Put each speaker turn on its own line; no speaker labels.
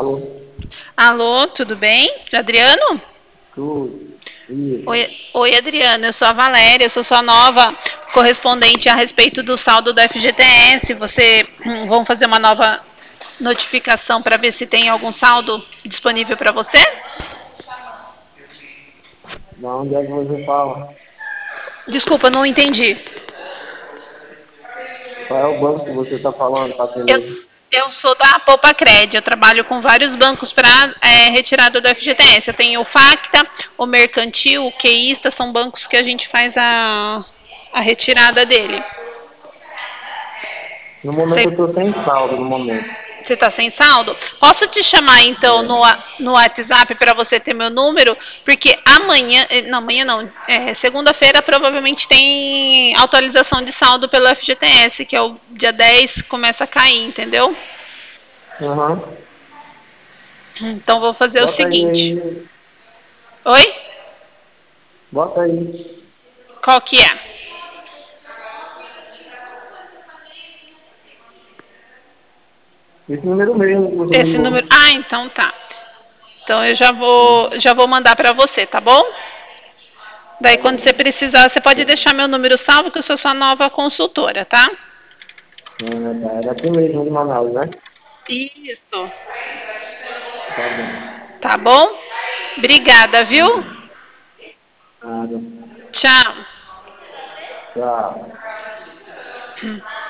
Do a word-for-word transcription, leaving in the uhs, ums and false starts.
Alô?
Alô, tudo bem? Adriano?
Tudo. Isso.
Oi, oi, Adriano, eu sou a Valéria, eu sou sua nova correspondente a respeito do saldo do F G T S. Você hum, vão fazer uma nova notificação para ver se tem algum saldo disponível para você?
Da onde é que você fala?
Desculpa, não entendi.
Qual é o banco que você está falando, para
Eu,
atender?
eu sou da Poupa Cred, eu trabalho com vários bancos para é, retirada do F G T S. Eu tenho o Facta, o Mercantil, o Queista, são bancos que a gente faz a, a retirada dele.
No momento
Você
eu estou sem saldo, no momento.
Você está sem saldo? Posso te chamar então no,
É.
no WhatsApp para você ter meu número? Porque amanhã, eh, não, amanhã não, é, segunda-feira provavelmente tem atualização de saldo pelo F G T S, que é o dia dez, começa a cair, entendeu?
Aham.
Então vou fazer o
Bota aí,
seguinte.
aí.
Oi?
Bota aí.
Qual que é?
Esse número mesmo que você me
Esse número.
ligou.
Ah, então tá. Então eu já vou,
Hum.
já vou mandar para você, tá bom? Daí quando você precisar, você pode deixar meu número salvo, que eu sou sua nova consultora, tá?
Ah, tá. É daqui mesmo de Manaus, né?
Isso.
Tá bom.
Tá bom? Obrigada,
Tá
viu?
bom. Nada.
Tchau.
Tchau.